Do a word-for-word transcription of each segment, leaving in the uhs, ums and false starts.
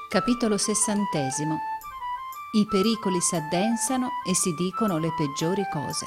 Capitolo sessantesimo. I pericoli s'addensano e si dicono le peggiori cose.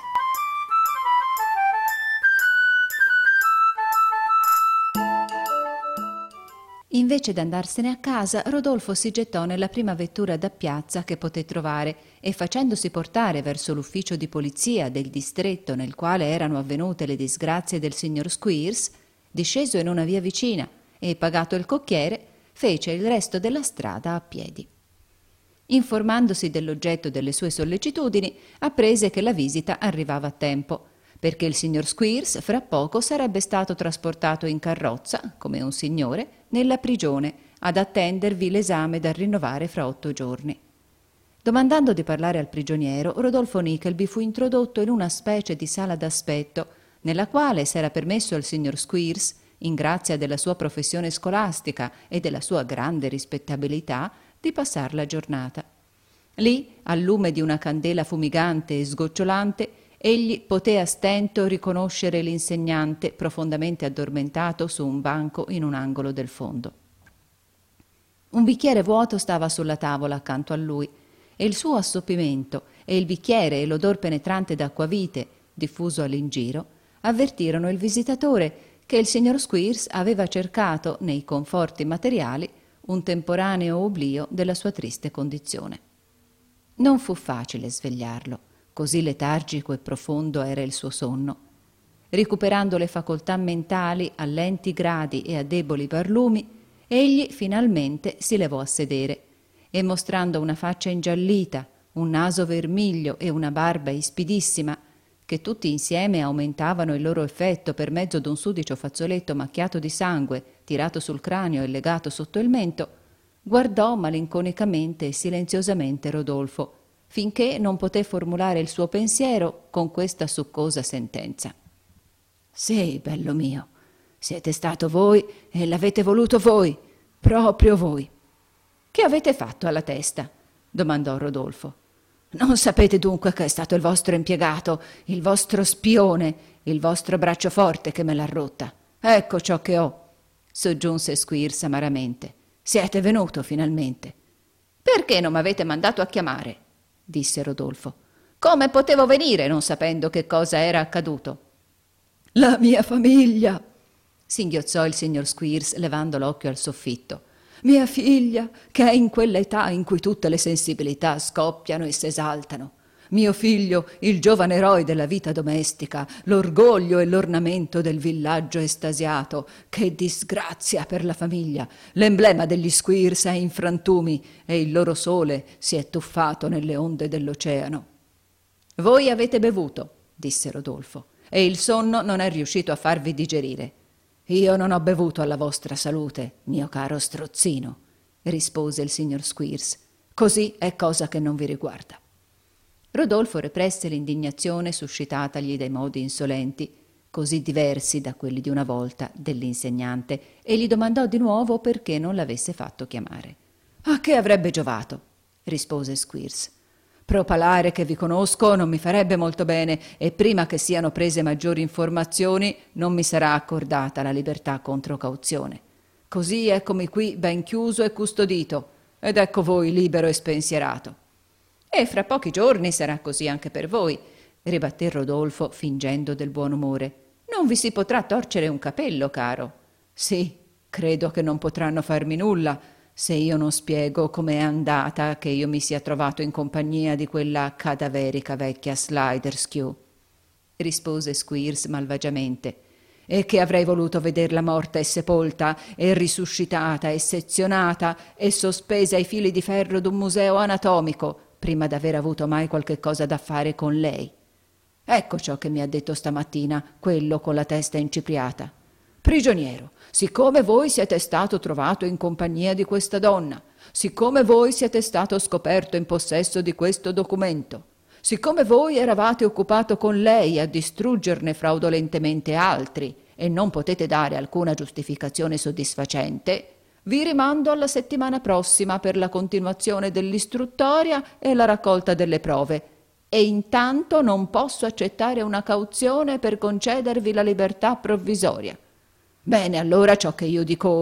Invece d'andarsene a casa, Rodolfo si gettò nella prima vettura da piazza che poté trovare e, facendosi portare verso l'ufficio di polizia del distretto nel quale erano avvenute le disgrazie del signor Squeers, disceso in una via vicina e, pagato il cocchiere, fece il resto della strada a piedi. Informandosi dell'oggetto delle sue sollecitudini, apprese che la visita arrivava a tempo, perché il signor Squeers fra poco sarebbe stato trasportato in carrozza, come un signore, nella prigione, ad attendervi l'esame da rinnovare fra otto giorni. Domandando di parlare al prigioniero, Rodolfo Nickleby fu introdotto in una specie di sala d'aspetto, nella quale s'era permesso al signor Squeers, in grazia della sua professione scolastica e della sua grande rispettabilità, di passar la giornata. Lì, al lume di una candela fumigante e sgocciolante, egli poté a stento riconoscere l'insegnante profondamente addormentato su un banco in un angolo del fondo. Un bicchiere vuoto stava sulla tavola accanto a lui, e il suo assoppimento e il bicchiere e l'odor penetrante d'acquavite, diffuso all'ingiro, avvertirono il visitatore che il signor Squeers aveva cercato, nei conforti materiali, un temporaneo oblio della sua triste condizione. Non fu facile svegliarlo, così letargico e profondo era il suo sonno. Recuperando le facoltà mentali a lenti gradi e a deboli barlumi, egli finalmente si levò a sedere e, mostrando una faccia ingiallita, un naso vermiglio e una barba ispidissima, che tutti insieme aumentavano il loro effetto per mezzo d'un sudicio fazzoletto macchiato di sangue, tirato sul cranio e legato sotto il mento, guardò malinconicamente e silenziosamente Rodolfo, finché non poté formulare il suo pensiero con questa succosa sentenza. «Sì, bello mio, siete stato voi e l'avete voluto voi, proprio voi». «Che avete fatto alla testa?» domandò Rodolfo. «Non sapete dunque che è stato il vostro impiegato, il vostro spione, il vostro braccio forte che me l'ha rotta? Ecco ciò che ho», soggiunse Squeers amaramente. «Siete venuto finalmente». «Perché non m'avete mandato a chiamare?» disse Rodolfo. «Come potevo venire non sapendo che cosa era accaduto?» «La mia famiglia», singhiozzò il signor Squeers levando l'occhio al soffitto. «Mia figlia, che è in quell'età in cui tutte le sensibilità scoppiano e s'esaltano. Mio figlio, il giovane eroe della vita domestica, l'orgoglio e l'ornamento del villaggio estasiato. Che disgrazia per la famiglia! L'emblema degli Squeers è in frantumi e il loro sole si è tuffato nelle onde dell'oceano». «Voi avete bevuto», disse Rodolfo, «e il sonno non è riuscito a farvi digerire». «Io non ho bevuto alla vostra salute, mio caro strozzino», rispose il signor Squeers. «Così è cosa che non vi riguarda». Rodolfo represse l'indignazione suscitatagli dai modi insolenti, così diversi da quelli di una volta, dell'insegnante, e gli domandò di nuovo perché non l'avesse fatto chiamare. «A che avrebbe giovato?» rispose Squeers. «Propalare che vi conosco non mi farebbe molto bene e prima che siano prese maggiori informazioni non mi sarà accordata la libertà contro cauzione. Così eccomi qui ben chiuso e custodito ed ecco voi libero e spensierato». «E fra pochi giorni sarà così anche per voi», ribatté Rodolfo fingendo del buon umore. «Non vi si potrà torcere un capello, caro». «Sì, credo che non potranno farmi nulla se io non spiego com'è andata che io mi sia trovato in compagnia di quella cadaverica vecchia Sliderskew», rispose Squeers malvagiamente, «e che avrei voluto vederla morta e sepolta e risuscitata e sezionata e sospesa ai fili di ferro d'un museo anatomico prima d'aver avuto mai qualche cosa da fare con lei. Ecco ciò che mi ha detto stamattina quello con la testa incipriata. Prigioniero, siccome voi siete stato trovato in compagnia di questa donna, siccome voi siete stato scoperto in possesso di questo documento, siccome voi eravate occupato con lei a distruggerne fraudolentemente altri e non potete dare alcuna giustificazione soddisfacente, vi rimando alla settimana prossima per la continuazione dell'istruttoria e la raccolta delle prove, e intanto non posso accettare una cauzione per concedervi la libertà provvisoria. Bene, allora ciò che io dico ora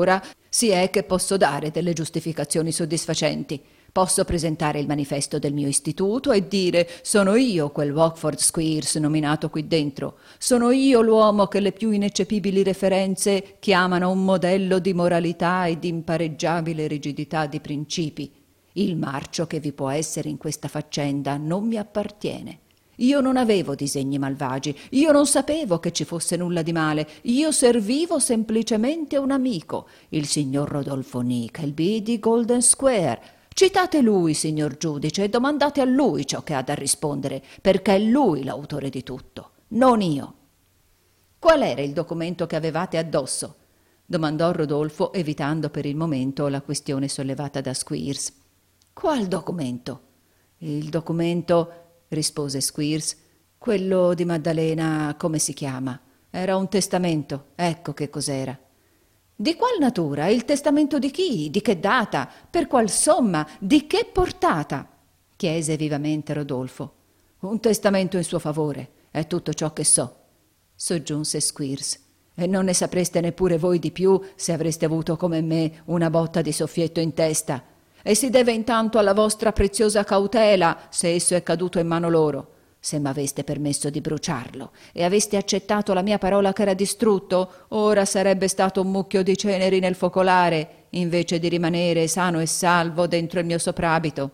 Si è che posso dare delle giustificazioni soddisfacenti. Posso presentare il manifesto del mio istituto e dire: sono io quel Rockford Squeers nominato qui dentro. Sono io l'uomo che le più ineccepibili referenze chiamano un modello di moralità e di impareggiabile rigidità di principi. Il marcio che vi può essere in questa faccenda non mi appartiene. Io non avevo disegni malvagi, io non sapevo che ci fosse nulla di male, io servivo semplicemente un amico, il signor Rodolfo Nickleby di Golden Square. Citate lui, signor giudice, e domandate a lui ciò che ha da rispondere, perché è lui l'autore di tutto, non io. Qual era il documento che avevate addosso? Domandò Rodolfo, evitando per il momento la questione sollevata da Squeers. Qual documento? Il documento, rispose Squeers, quello di Maddalena, come si chiama? Era un testamento, ecco che cos'era. Di qual natura? Il testamento di chi? Di che data? Per qual somma? Di che portata? Chiese vivamente Rodolfo. Un testamento in suo favore, è tutto ciò che so, soggiunse Squeers. E non ne sapreste neppure voi di più se avreste avuto come me una botta di soffietto in testa. E si deve intanto alla vostra preziosa cautela se esso è caduto in mano loro. Se m'aveste permesso di bruciarlo e aveste accettato la mia parola che era distrutto, ora sarebbe stato un mucchio di ceneri nel focolare, invece di rimanere sano e salvo dentro il mio soprabito.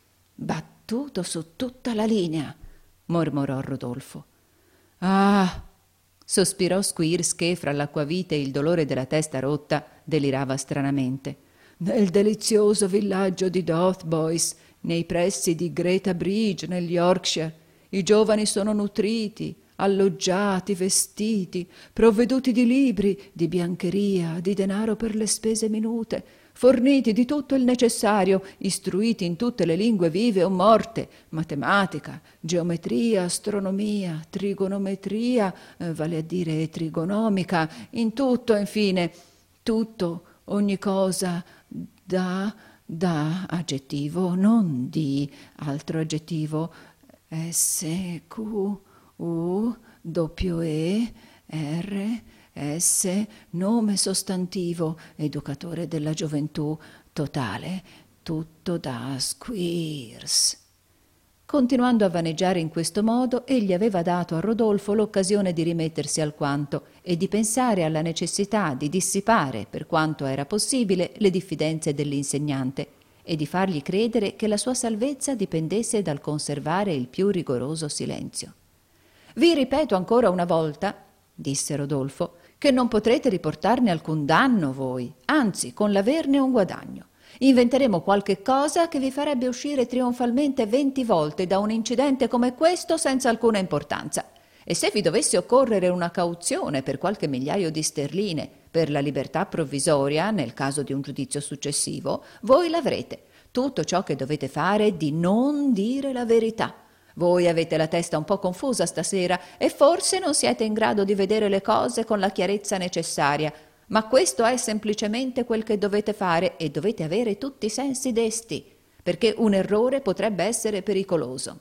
Battuto su tutta la linea, mormorò Rodolfo. Ah, sospirò Squeers che, fra l'acquavite e il dolore della testa rotta, delirava stranamente. Nel delizioso villaggio di Dotheboys, nei pressi di Greta Bridge, nel Yorkshire, i giovani sono nutriti, alloggiati, vestiti, provveduti di libri, di biancheria, di denaro per le spese minute, forniti di tutto il necessario, istruiti in tutte le lingue vive o morte, matematica, geometria, astronomia, trigonometria, eh, vale a dire trigonomica, in tutto, infine, tutto, ogni cosa, da, da, aggettivo, non di, altro aggettivo, S, Q, U, W, E, R, S, nome sostantivo, educatore della gioventù, totale, tutto da Squeers. Continuando a vaneggiare in questo modo, egli aveva dato a Rodolfo l'occasione di rimettersi alquanto e di pensare alla necessità di dissipare, per quanto era possibile, le diffidenze dell'insegnante e di fargli credere che la sua salvezza dipendesse dal conservare il più rigoroso silenzio. «Vi ripeto ancora una volta», disse Rodolfo, «che non potrete riportarne alcun danno voi, anzi, con l'averne un guadagno. Inventeremo qualche cosa che vi farebbe uscire trionfalmente venti volte da un incidente come questo senza alcuna importanza. E se vi dovesse occorrere una cauzione per qualche migliaio di sterline per la libertà provvisoria, nel caso di un giudizio successivo, voi l'avrete. Tutto ciò che dovete fare è di non dire la verità. Voi avete la testa un po' confusa stasera e forse non siete in grado di vedere le cose con la chiarezza necessaria, ma questo è semplicemente quel che dovete fare e dovete avere tutti i sensi desti, perché un errore potrebbe essere pericoloso.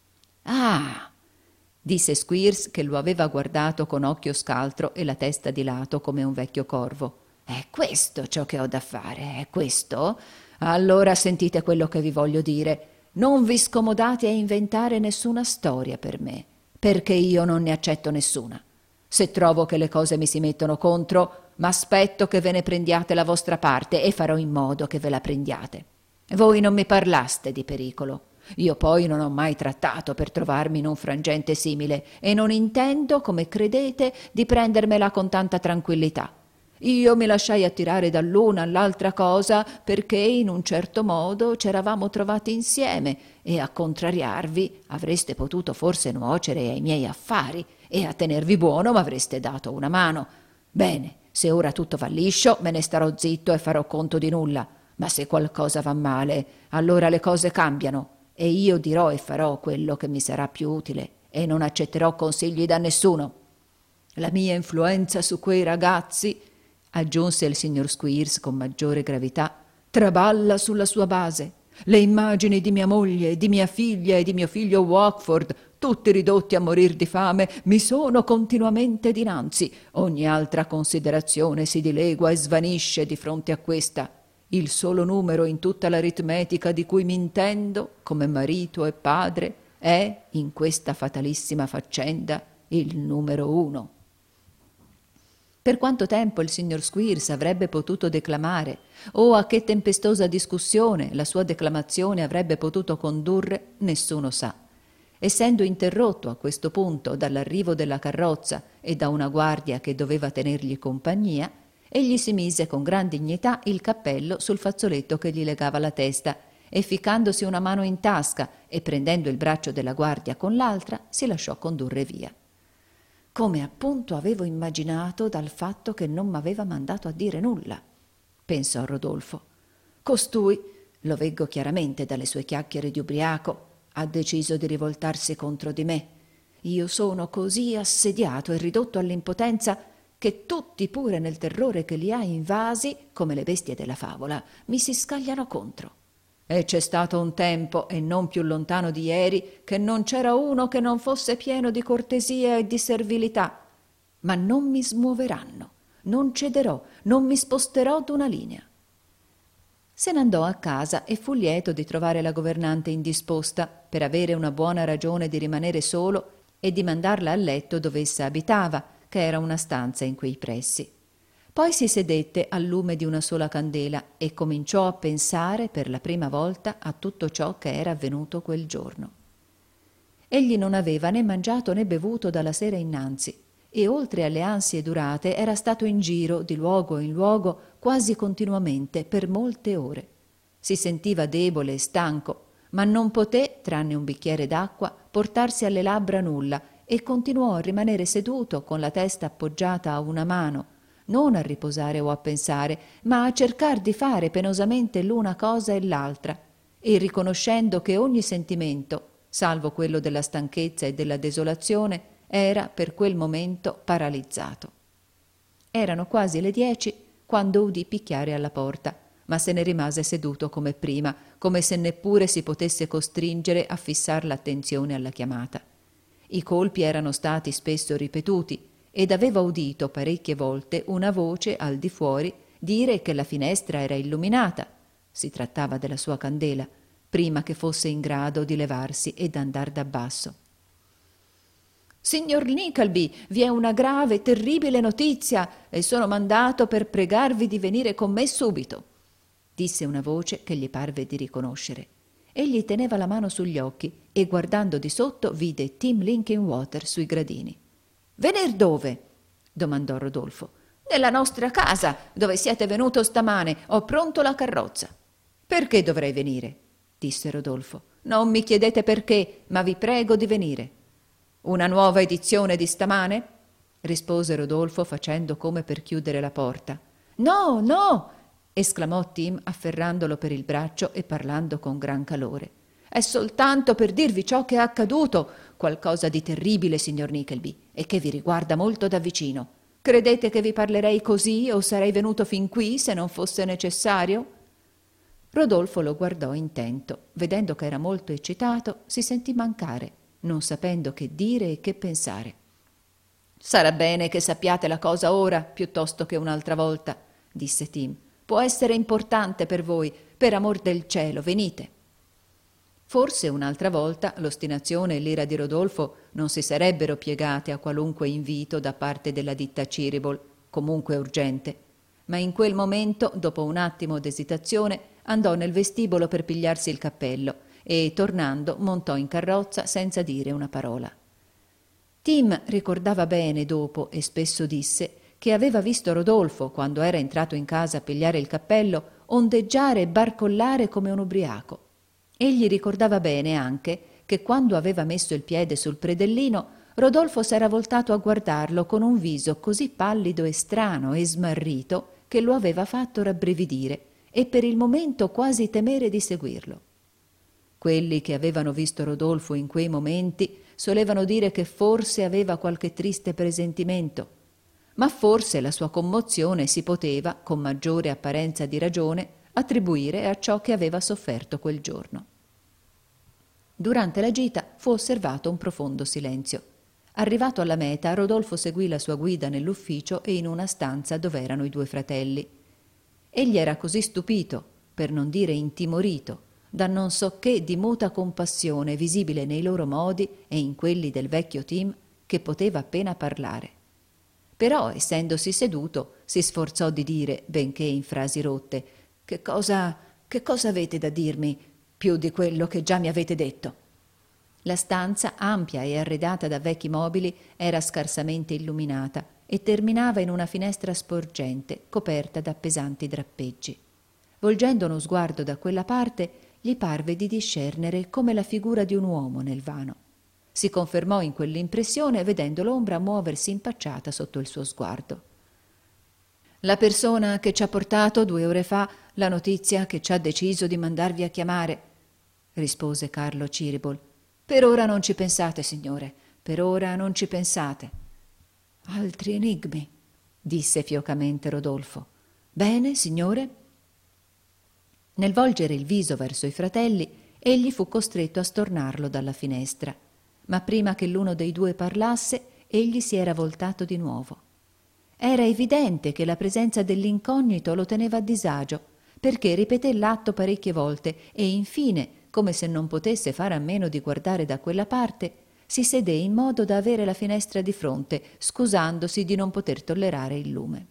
Ah! disse Squeers, che lo aveva guardato con occhio scaltro e la testa di lato come un vecchio corvo. È questo ciò che ho da fare, è questo? Allora sentite quello che vi voglio dire. Non vi scomodate a inventare nessuna storia per me, perché io non ne accetto nessuna. Se trovo che le cose mi si mettono contro, m'aspetto che ve ne prendiate la vostra parte e farò in modo che ve la prendiate. Voi non mi parlaste di pericolo. Io poi non ho mai trattato per trovarmi in un frangente simile e non intendo, come credete, di prendermela con tanta tranquillità. Io mi lasciai attirare dall'una all'altra cosa perché in un certo modo c'eravamo trovati insieme e a contrariarvi avreste potuto forse nuocere ai miei affari e a tenervi buono m'avreste dato una mano. Bene, se ora tutto va liscio me ne starò zitto e farò conto di nulla, ma se qualcosa va male allora le cose cambiano e io dirò e farò quello che mi sarà più utile e non accetterò consigli da nessuno. La mia influenza su quei ragazzi, aggiunse il signor Squeers con maggiore gravità, traballa sulla sua base. Le immagini di mia moglie, di mia figlia e di mio figlio Rockford, tutti ridotti a morir di fame, mi sono continuamente dinanzi. Ogni altra considerazione si dilegua e svanisce di fronte a questa. Il solo numero in tutta l'aritmetica di cui mi intendo, come marito e padre, è, in questa fatalissima faccenda, il numero uno. Per quanto tempo il signor Squeers avrebbe potuto declamare, o a che tempestosa discussione la sua declamazione avrebbe potuto condurre, nessuno sa. Essendo interrotto a questo punto dall'arrivo della carrozza e da una guardia che doveva tenergli compagnia, egli si mise con gran dignità il cappello sul fazzoletto che gli legava la testa e, ficcandosi una mano in tasca e prendendo il braccio della guardia con l'altra, si lasciò condurre via. Come appunto avevo immaginato dal fatto che non m'aveva mandato a dire nulla, pensò Rodolfo. Costui, lo veggo chiaramente dalle sue chiacchiere di ubriaco, ha deciso di rivoltarsi contro di me. Io sono così assediato e ridotto all'impotenza che tutti, pure nel terrore che li ha invasi, come le bestie della favola, mi si scagliano contro. E c'è stato un tempo, e non più lontano di ieri, che non c'era uno che non fosse pieno di cortesia e di servilità. Ma non mi smuoveranno, non cederò, non mi sposterò d'una linea. Se n'andò a casa e fu lieto di trovare la governante indisposta, per avere una buona ragione di rimanere solo e di mandarla a letto dove essa abitava, che era una stanza in quei pressi. Poi si sedette al lume di una sola candela e cominciò a pensare per la prima volta a tutto ciò che era avvenuto quel giorno. Egli non aveva né mangiato né bevuto dalla sera innanzi e, oltre alle ansie durate, era stato in giro di luogo in luogo quasi continuamente per molte ore. Si sentiva debole e stanco, ma non poté, tranne un bicchiere d'acqua, portarsi alle labbra nulla e continuò a rimanere seduto con la testa appoggiata a una mano, non a riposare o a pensare, ma a cercar di fare penosamente l'una cosa e l'altra, e riconoscendo che ogni sentimento, salvo quello della stanchezza e della desolazione, era per quel momento paralizzato. Erano quasi le dieci quando udì picchiare alla porta, ma se ne rimase seduto come prima, come se neppure si potesse costringere a fissar l'attenzione alla chiamata. I colpi erano stati spesso ripetuti, ed aveva udito parecchie volte una voce al di fuori dire che la finestra era illuminata, si trattava della sua candela, prima che fosse in grado di levarsi ed andar da basso. «Signor Nickleby, vi è una grave, terribile notizia e sono mandato per pregarvi di venire con me subito», disse una voce che gli parve di riconoscere. Egli teneva la mano sugli occhi e, guardando di sotto, vide Tim Linkinwater sui gradini. «Venir dove?» domandò Rodolfo. «Nella nostra casa, dove siete venuto stamane. Ho pronto la carrozza». «Perché dovrei venire?» disse Rodolfo. «Non mi chiedete perché, ma vi prego di venire». «Una nuova edizione di stamane?» rispose Rodolfo facendo come per chiudere la porta. «No, no!» esclamò Tim afferrandolo per il braccio e parlando con gran calore. «È soltanto per dirvi ciò che è accaduto, qualcosa di terribile, signor Nickleby, e che vi riguarda molto da vicino. Credete che vi parlerei così o sarei venuto fin qui se non fosse necessario?» Rodolfo lo guardò intento. Vedendo che era molto eccitato, si sentì mancare, non sapendo che dire e che pensare. «Sarà bene che sappiate la cosa ora, piuttosto che un'altra volta», disse Tim. «Può essere importante per voi. Per amor del cielo, venite». Forse un'altra volta l'ostinazione e l'ira di Rodolfo non si sarebbero piegate a qualunque invito da parte della ditta Cheeryble, comunque urgente, ma in quel momento, dopo un attimo d'esitazione, andò nel vestibolo per pigliarsi il cappello e, tornando, montò in carrozza senza dire una parola. Tim ricordava bene dopo, e spesso disse, che aveva visto Rodolfo, quando era entrato in casa a pigliare il cappello, ondeggiare e barcollare come un ubriaco. Egli ricordava bene anche che quando aveva messo il piede sul predellino, Rodolfo s'era voltato a guardarlo con un viso così pallido e strano e smarrito che lo aveva fatto rabbrividire e per il momento quasi temere di seguirlo. Quelli che avevano visto Rodolfo in quei momenti solevano dire che forse aveva qualche triste presentimento, ma forse la sua commozione si poteva, con maggiore apparenza di ragione, attribuire a ciò che aveva sofferto quel giorno. Durante la gita fu osservato un profondo silenzio. Arrivato alla meta, Rodolfo seguì la sua guida nell'ufficio e in una stanza dove erano i due fratelli. Egli era così stupito, per non dire intimorito, da non so che di muta compassione visibile nei loro modi e in quelli del vecchio Tim, che poteva appena parlare. Però, essendosi seduto, si sforzò di dire, benché in frasi rotte: «Che cosa, che cosa avete da dirmi, più di quello che già mi avete detto?» La stanza, ampia e arredata da vecchi mobili, era scarsamente illuminata e terminava in una finestra sporgente, coperta da pesanti drappeggi. Volgendo uno sguardo da quella parte, gli parve di discernere come la figura di un uomo nel vano. Si confermò in quell'impressione vedendo l'ombra muoversi impacciata sotto il suo sguardo. «La persona che ci ha portato due ore fa la notizia che ci ha deciso di mandarvi a chiamare», rispose Carlo Ciribol. «Per ora non ci pensate, signore, per ora non ci pensate». «Altri enigmi», disse fiocamente Rodolfo. «Bene, signore?» Nel volgere il viso verso i fratelli, egli fu costretto a stornarlo dalla finestra, ma prima che l'uno dei due parlasse, egli si era voltato di nuovo. Era evidente che la presenza dell'incognito lo teneva a disagio, perché ripeté l'atto parecchie volte e infine, come se non potesse fare a meno di guardare da quella parte, si sedé in modo da avere la finestra di fronte, scusandosi di non poter tollerare il lume.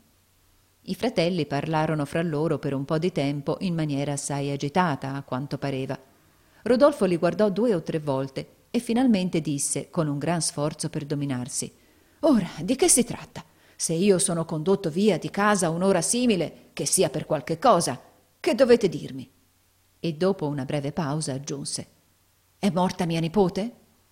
I fratelli parlarono fra loro per un po' di tempo in maniera assai agitata, a quanto pareva. Rodolfo li guardò due o tre volte e finalmente disse, con un gran sforzo per dominarsi: «Ora, di che si tratta? Se io sono condotto via di casa un'ora simile, che sia per qualche cosa, che dovete dirmi?» E dopo una breve pausa aggiunse: «È morta mia nipote?»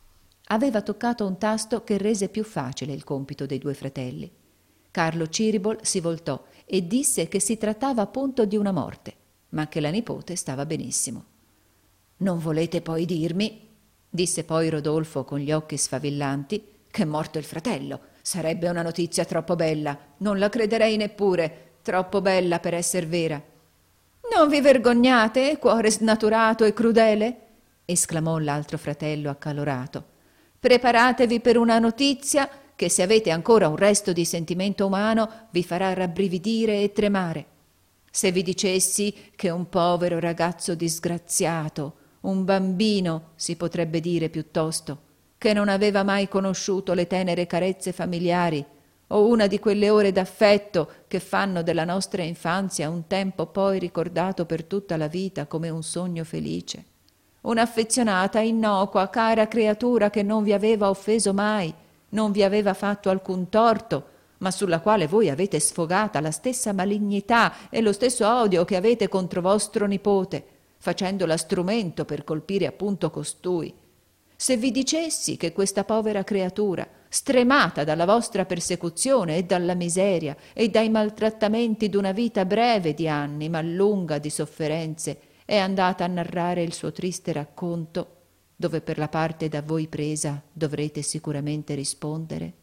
Aveva toccato un tasto che rese più facile il compito dei due fratelli. Carlo Ciribol si voltò e disse che si trattava appunto di una morte, ma che la nipote stava benissimo. «Non volete poi dirmi», disse poi Rodolfo con gli occhi sfavillanti, «che è morto il fratello? Sarebbe una notizia troppo bella, non la crederei neppure, troppo bella per esser vera». «Non vi vergognate, cuore snaturato e crudele?» esclamò l'altro fratello accalorato. «Preparatevi per una notizia che, se avete ancora un resto di sentimento umano, vi farà rabbrividire e tremare. Se vi dicessi che un povero ragazzo disgraziato, un bambino si potrebbe dire piuttosto, che non aveva mai conosciuto le tenere carezze familiari o una di quelle ore d'affetto che fanno della nostra infanzia un tempo poi ricordato per tutta la vita come un sogno felice. Un'affezionata, innocua, cara creatura che non vi aveva offeso mai, non vi aveva fatto alcun torto, ma sulla quale voi avete sfogata la stessa malignità e lo stesso odio che avete contro vostro nipote, facendola strumento per colpire appunto costui. Se vi dicessi che questa povera creatura, stremata dalla vostra persecuzione e dalla miseria e dai maltrattamenti d'una vita breve di anni, ma lunga di sofferenze, è andata a narrare il suo triste racconto, dove per la parte da voi presa dovrete sicuramente rispondere?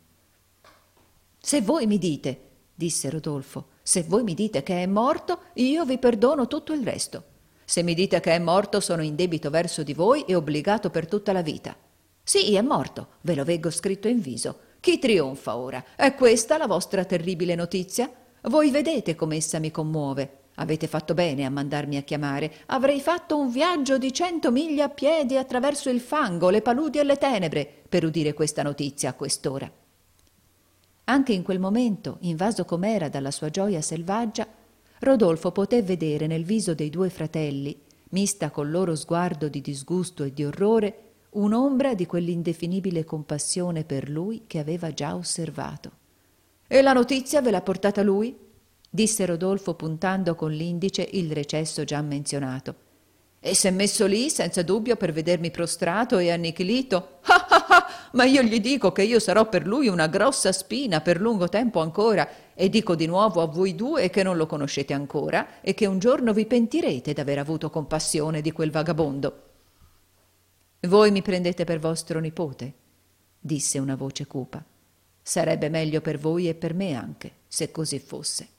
Se voi mi dite, disse Rodolfo, se voi mi dite che è morto, io vi perdono tutto il resto. Se mi dite che è morto, sono in debito verso di voi e obbligato per tutta la vita. Sì, è morto, ve lo veggo scritto in viso. Chi trionfa ora? È questa la vostra terribile notizia? Voi vedete come essa mi commuove. Avete fatto bene a mandarmi a chiamare. Avrei fatto un viaggio di cento miglia a piedi attraverso il fango, le paludi e le tenebre per udire questa notizia a quest'ora. Anche in quel momento, invaso com'era dalla sua gioia selvaggia, Rodolfo poté vedere nel viso dei due fratelli, mista col loro sguardo di disgusto e di orrore, un'ombra di quell'indefinibile compassione per lui che aveva già osservato. «E la notizia ve l'ha portata lui?» disse Rodolfo puntando con l'indice il recesso già menzionato. «E s'è messo lì senza dubbio per vedermi prostrato e annichilito? Ah ah ah! Ma io gli dico che io sarò per lui una grossa spina per lungo tempo ancora, e dico di nuovo a voi due che non lo conoscete ancora e che un giorno vi pentirete d'aver avuto compassione di quel vagabondo». «Voi mi prendete per vostro nipote?» disse una voce cupa. «Sarebbe meglio per voi e per me anche, se così fosse».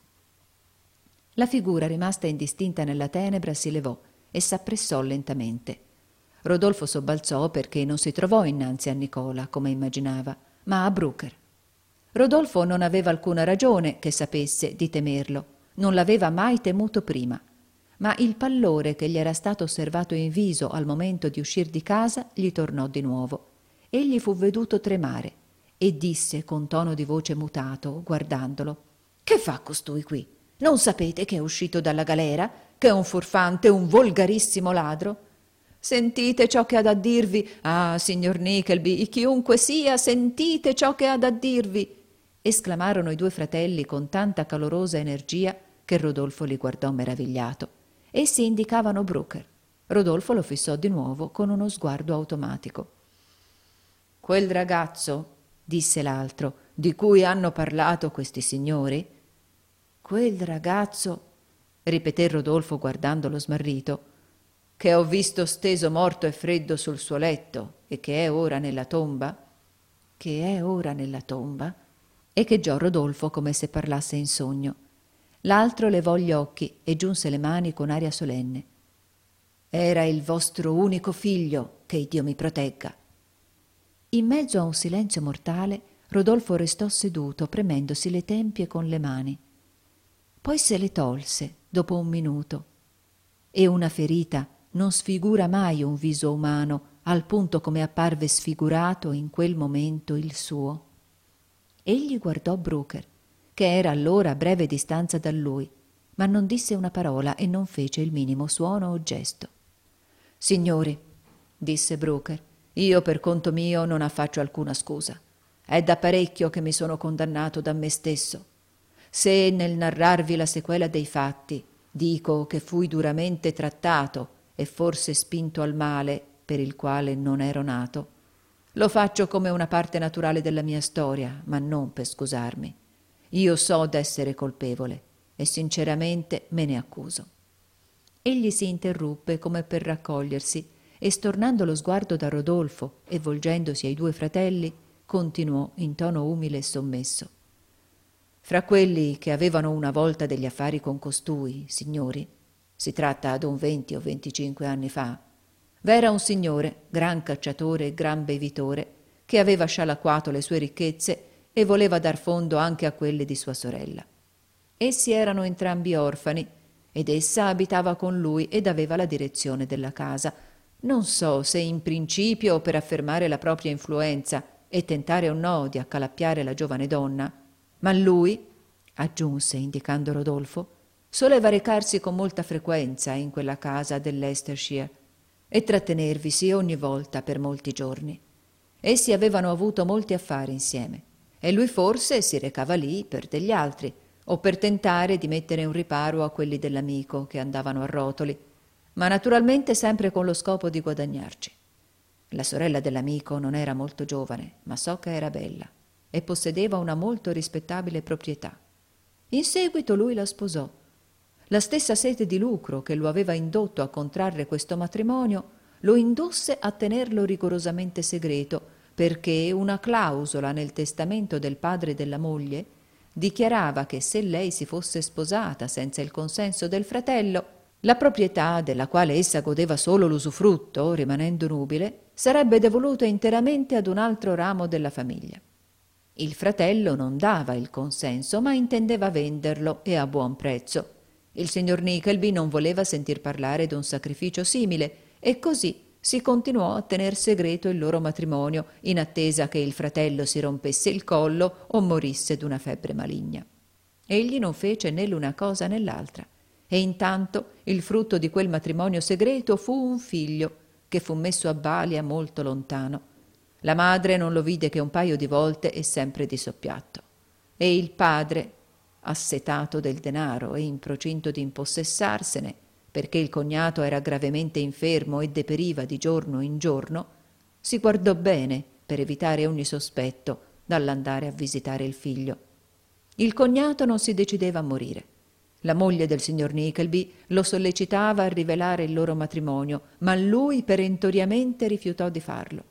La figura rimasta indistinta nella tenebra si levò e s'appressò lentamente. Rodolfo sobbalzò perché non si trovò innanzi a Nicola, come immaginava, ma a Brooker. Rodolfo non aveva alcuna ragione, che sapesse, di temerlo. Non l'aveva mai temuto prima. Ma il pallore che gli era stato osservato in viso al momento di uscir di casa gli tornò di nuovo. Egli fu veduto tremare e disse con tono di voce mutato, guardandolo: «Che fa costui qui? Non sapete che è uscito dalla galera? Che è un furfante, un volgarissimo ladro? Sentite ciò che ha da dirvi. Ah, signor Nickleby, chiunque sia, sentite ciò che ha da dirvi!» esclamarono i due fratelli con tanta calorosa energia che Rodolfo li guardò meravigliato. Essi indicavano Brooker. Rodolfo lo fissò di nuovo con uno sguardo automatico. «Quel ragazzo», disse l'altro, «di cui hanno parlato questi signori?» «Quel ragazzo», ripeté Rodolfo guardandolo smarrito, «che ho visto steso morto e freddo sul suo letto e che è ora nella tomba?» «Che è ora nella tomba?» echeggiò Rodolfo come se parlasse in sogno. L'altro levò gli occhi e giunse le mani con aria solenne. «Era il vostro unico figlio, che Dio mi protegga!» In mezzo a un silenzio mortale, Rodolfo restò seduto, premendosi le tempie con le mani. Poi se le tolse, dopo un minuto. E una ferita non sfigura mai un viso umano, al punto come apparve sfigurato in quel momento il suo. Egli guardò Brooker, che era allora a breve distanza da lui, ma non disse una parola e non fece il minimo suono o gesto. «Signori», disse Brooker, «io per conto mio non affaccio alcuna scusa. È da parecchio che mi sono condannato da me stesso. Se nel narrarvi la sequela dei fatti dico che fui duramente trattato e forse spinto al male per il quale non ero nato, lo faccio come una parte naturale della mia storia, ma non per scusarmi. Io so d'essere colpevole e sinceramente me ne accuso». Egli si interruppe come per raccogliersi e, stornando lo sguardo da Rodolfo e volgendosi ai due fratelli, continuò in tono umile e sommesso: «Fra quelli che avevano una volta degli affari con costui, signori, si tratta d'un venti o venticinque anni fa, v'era un signore, gran cacciatore e gran bevitore, che aveva scialacquato le sue ricchezze e voleva dar fondo anche a quelle di sua sorella. Essi erano entrambi orfani, ed essa abitava con lui ed aveva la direzione della casa, non so se in principio per affermare la propria influenza e tentare o no di accalappiare la giovane donna, ma lui, aggiunse indicando Rodolfo, soleva recarsi con molta frequenza in quella casa dell'Leicestershire e trattenervisi ogni volta per molti giorni. Essi avevano avuto molti affari insieme e lui forse si recava lì per degli altri o per tentare di mettere un riparo a quelli dell'amico che andavano a rotoli, ma naturalmente sempre con lo scopo di guadagnarci. La sorella dell'amico non era molto giovane, ma so che era bella e possedeva una molto rispettabile proprietà. In seguito lui la sposò. La stessa sete di lucro che lo aveva indotto a contrarre questo matrimonio lo indusse a tenerlo rigorosamente segreto, perché una clausola nel testamento del padre della moglie dichiarava che se lei si fosse sposata senza il consenso del fratello, la proprietà, della quale essa godeva solo l'usufrutto, rimanendo nubile, sarebbe devoluta interamente ad un altro ramo della famiglia. Il fratello non dava il consenso, ma intendeva venderlo e a buon prezzo. Il signor Nickleby non voleva sentir parlare d'un sacrificio simile e così si continuò a tener segreto il loro matrimonio in attesa che il fratello si rompesse il collo o morisse d'una febbre maligna. Egli non fece né l'una cosa né l'altra e intanto il frutto di quel matrimonio segreto fu un figlio che fu messo a balia molto lontano. La madre non lo vide che un paio di volte e sempre di soppiatto. E il padre, assetato del denaro e in procinto di impossessarsene, perché il cognato era gravemente infermo e deperiva di giorno in giorno, si guardò bene per evitare ogni sospetto dall'andare a visitare il figlio. Il cognato non si decideva a morire. La moglie del signor Nickleby lo sollecitava a rivelare il loro matrimonio, ma lui perentoriamente rifiutò di farlo.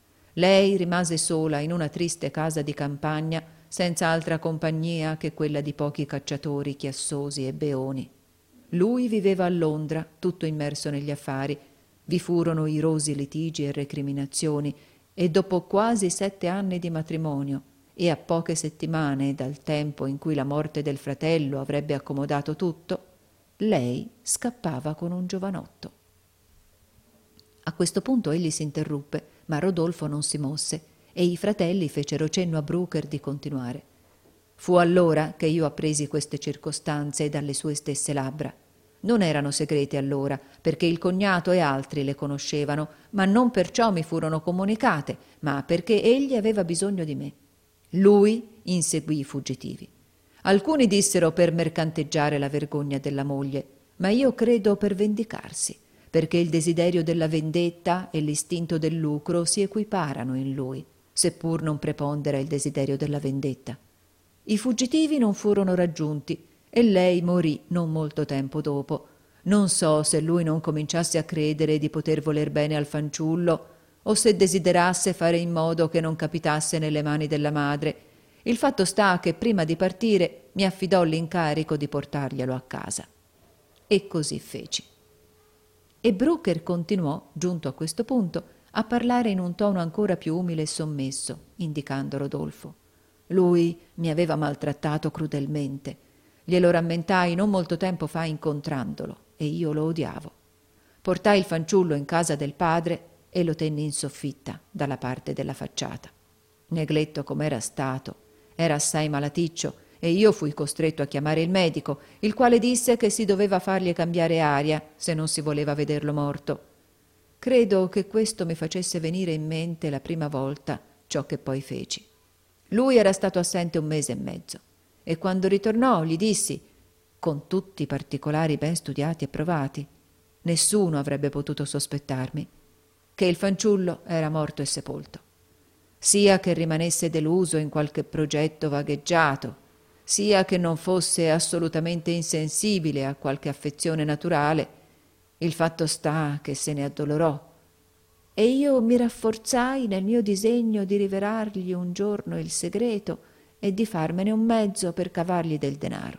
Lei rimase sola in una triste casa di campagna, senza altra compagnia che quella di pochi cacciatori chiassosi e beoni. Lui viveva a Londra, tutto immerso negli affari, Vi furono irosi litigi e recriminazioni, e dopo quasi sette anni di matrimonio e a poche settimane dal tempo in cui la morte del fratello avrebbe accomodato tutto, lei scappava con un giovanotto. A questo punto egli si interruppe, ma Rodolfo non si mosse e i fratelli fecero cenno a Brooker di continuare. Fu allora che io appresi queste circostanze dalle sue stesse labbra. Non erano segrete allora, perché il cognato e altri le conoscevano, ma non perciò mi furono comunicate, ma perché egli aveva bisogno di me. Lui inseguì i fuggitivi. Alcuni dissero per mercanteggiare la vergogna della moglie, ma io credo per vendicarsi, perché il desiderio della vendetta e l'istinto del lucro si equiparano in lui, seppur non prepondera il desiderio della vendetta. I fuggitivi non furono raggiunti e lei morì non molto tempo dopo. Non so se lui non cominciasse a credere di poter voler bene al fanciullo o se desiderasse fare in modo che non capitasse nelle mani della madre. Il fatto sta che prima di partire mi affidò l'incarico di portarglielo a casa. E così feci. E Brooker continuò, giunto a questo punto, a parlare in un tono ancora più umile e sommesso, indicando Rodolfo. Lui mi aveva maltrattato crudelmente. Glielo rammentai non molto tempo fa incontrandolo, e io lo odiavo. Portai il fanciullo in casa del padre e lo tenni in soffitta, dalla parte della facciata. Negletto com'era stato, era assai malaticcio, e io fui costretto a chiamare il medico, il quale disse che si doveva fargli cambiare aria se non si voleva vederlo morto. Credo che questo mi facesse venire in mente la prima volta ciò che poi feci. Lui era stato assente un mese e mezzo, e quando ritornò gli dissi, con tutti i particolari ben studiati e provati, nessuno avrebbe potuto sospettarmi, che il fanciullo era morto e sepolto. Sia che rimanesse deluso in qualche progetto vagheggiato, sia che non fosse assolutamente insensibile a qualche affezione naturale, il fatto sta che se ne addolorò, e io mi rafforzai nel mio disegno di rivelargli un giorno il segreto e di farmene un mezzo per cavargli del denaro.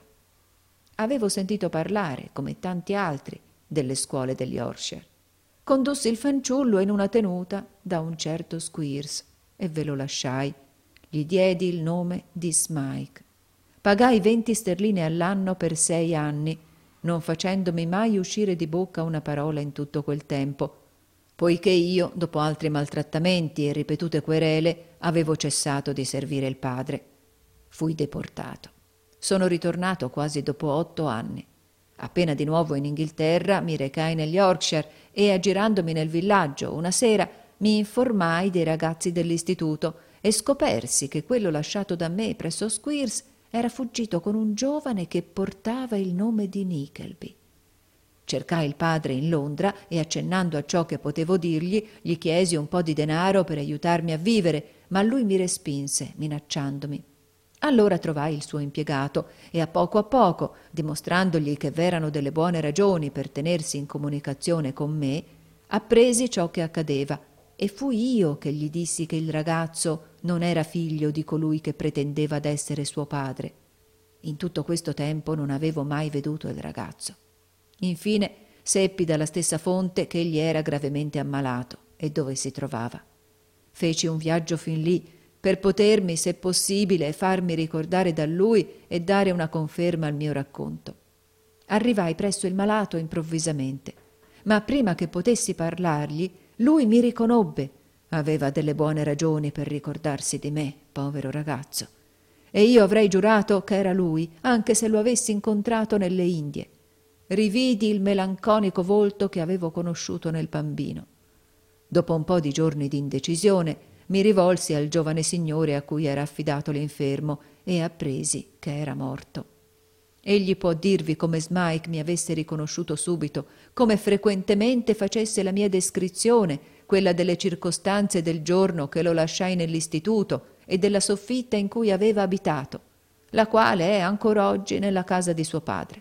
Avevo sentito parlare, come tanti altri, delle scuole degli Yorkshire. Condussi il fanciullo in una tenuta da un certo Squeers e ve lo lasciai. Gli diedi il nome di Smike. Pagai venti sterline all'anno per sei anni, non facendomi mai uscire di bocca una parola in tutto quel tempo, poiché io, dopo altri maltrattamenti e ripetute querele, avevo cessato di servire il padre. Fui deportato. Sono ritornato quasi dopo otto anni. Appena di nuovo in Inghilterra mi recai negli Yorkshire e, aggirandomi nel villaggio, una sera mi informai dei ragazzi dell'istituto e scopersi che quello lasciato da me presso Squeers era fuggito con un giovane che portava il nome di Nickleby. Cercai il padre in Londra e, accennando a ciò che potevo dirgli, gli chiesi un po' di denaro per aiutarmi a vivere, ma lui mi respinse, minacciandomi. Allora trovai il suo impiegato e a poco a poco, dimostrandogli che v'erano delle buone ragioni per tenersi in comunicazione con me, appresi ciò che accadeva e fui io che gli dissi che il ragazzo non era figlio di colui che pretendeva d'essere suo padre. In tutto questo tempo non avevo mai veduto il ragazzo. Infine seppi dalla stessa fonte che egli era gravemente ammalato e dove si trovava. Feci un viaggio fin lì per potermi, se possibile, farmi ricordare da lui e dare una conferma al mio racconto. Arrivai presso il malato improvvisamente, ma prima che potessi parlargli, lui mi riconobbe. Aveva delle buone ragioni per ricordarsi di me, povero ragazzo, e io avrei giurato che era lui, anche se lo avessi incontrato nelle Indie. Rividi il melanconico volto che avevo conosciuto nel bambino. Dopo un po' di giorni di indecisione, mi rivolsi al giovane signore a cui era affidato l'infermo e appresi che era morto. Egli può dirvi come Smike mi avesse riconosciuto subito, come frequentemente facesse la mia descrizione, quella delle circostanze del giorno che lo lasciai nell'istituto e della soffitta in cui aveva abitato, la quale è ancor oggi nella casa di suo padre.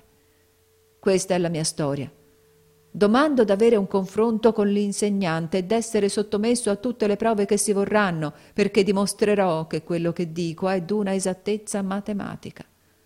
Questa è la mia storia. Domando d'avere un confronto con l'insegnante e d'essere sottomesso a tutte le prove che si vorranno, perché dimostrerò che quello che dico è d'una esattezza matematica.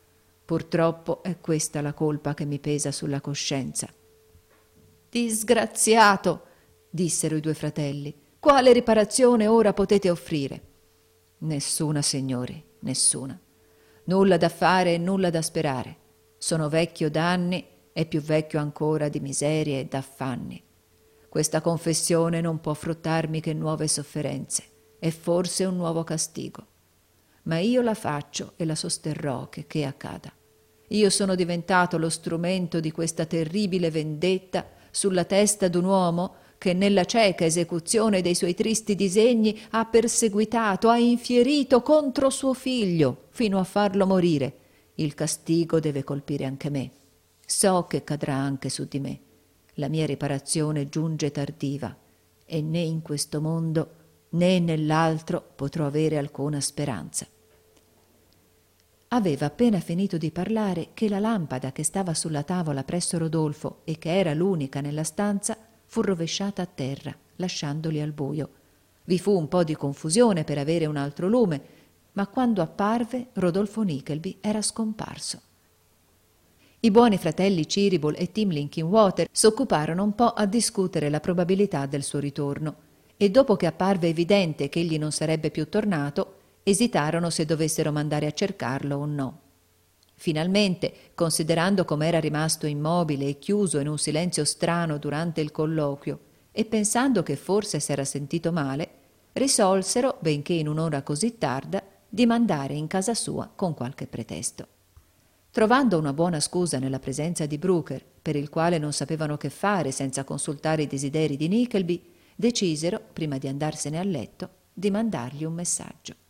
Purtroppo è questa la colpa che mi pesa sulla coscienza. Disgraziato! dissero i due fratelli. Quale riparazione ora potete offrire? Nessuna, signori, nessuna. Nulla da fare e nulla da sperare. Sono vecchio d'anni e più vecchio ancora di miserie e d'affanni. Questa confessione non può fruttarmi che nuove sofferenze e forse un nuovo castigo. Ma io la faccio e la sosterrò che che accada. Io sono diventato lo strumento di questa terribile vendetta sulla testa d'un uomo che nella cieca esecuzione dei suoi tristi disegni ha perseguitato, ha infierito contro suo figlio fino a farlo morire. Il castigo deve colpire anche me. So che cadrà anche su di me. La mia riparazione giunge tardiva e né in questo mondo né nell'altro potrò avere alcuna speranza. Aveva appena finito di parlare che la lampada che stava sulla tavola presso Rodolfo e che era l'unica nella stanza fu rovesciata a terra, lasciandoli al buio. Vi fu un po' di confusione per avere un altro lume, ma quando apparve Rodolfo Nickleby era scomparso. I buoni fratelli Cheeryble e Tim Linkinwater s'occuparono un po' a discutere la probabilità del suo ritorno e dopo che apparve evidente che egli non sarebbe più tornato, esitarono se dovessero mandare a cercarlo o no. Finalmente, considerando com'era rimasto immobile e chiuso in un silenzio strano durante il colloquio e pensando che forse s'era sentito male, risolsero, benché in un'ora così tarda, di mandare in casa sua con qualche pretesto. Trovando una buona scusa nella presenza di Brooker, per il quale non sapevano che fare senza consultare i desideri di Nickleby, decisero, prima di andarsene a letto, di mandargli un messaggio.